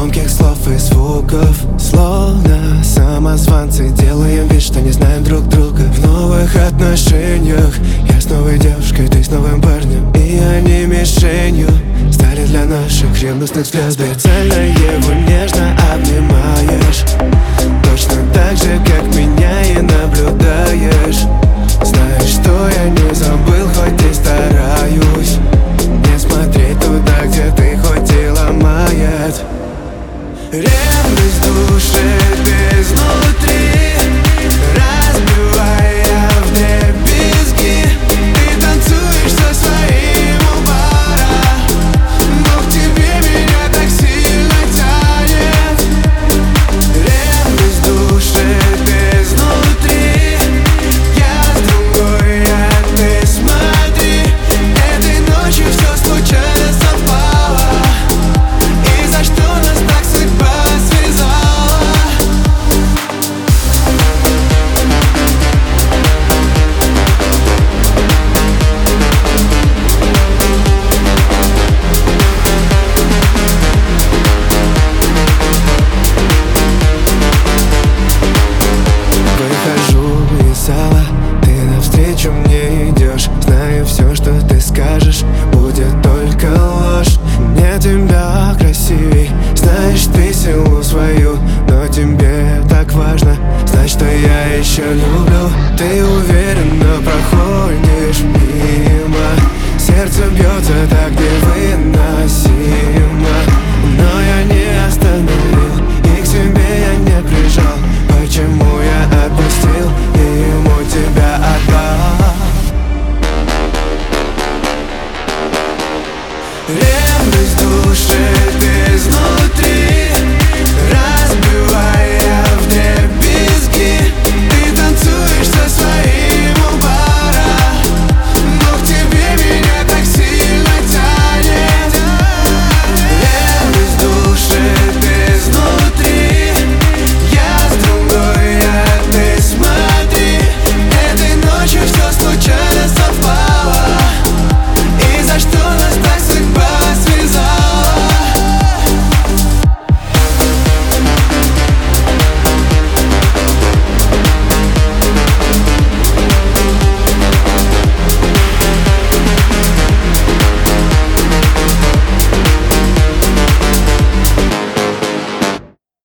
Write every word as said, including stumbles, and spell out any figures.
громких слов и звуков. Словно самозванцы делаем вид, что не знаем друг друга. В новых отношениях я с новой девушкой, ты с новым парнем, и они мишенью стали для наших ревностных взглядов. Специально его нежно обнимаешь, точно так же, как меня и наблюдаешь. Знаешь, что я не забыл, хоть и стараюсь не смотреть туда, где ты хоть и ломает. Ревность душит изнутри, разбивая вдребезги. Ты танцуешь со своим у бара, но к тебе меня так сильно тянет. Ревность душит изнутри, я с другой, а ты смотри. Этой ночью все случайно совпало, и за что нас так судьба связала? Выхожу из зала, ты навстречу мне идешь. Знаю, все, что ты скажешь, будет только ложь. Мне тебя красивей, знаешь ты силу свою, но тебе так важно знать, что я еще люблю. Ты уверенно проходишь мимо, сердце бьется так невыносимо, но я не остановил, и к себе я не прижал. Почему я отпустил и ему тебя отдал? Ревность души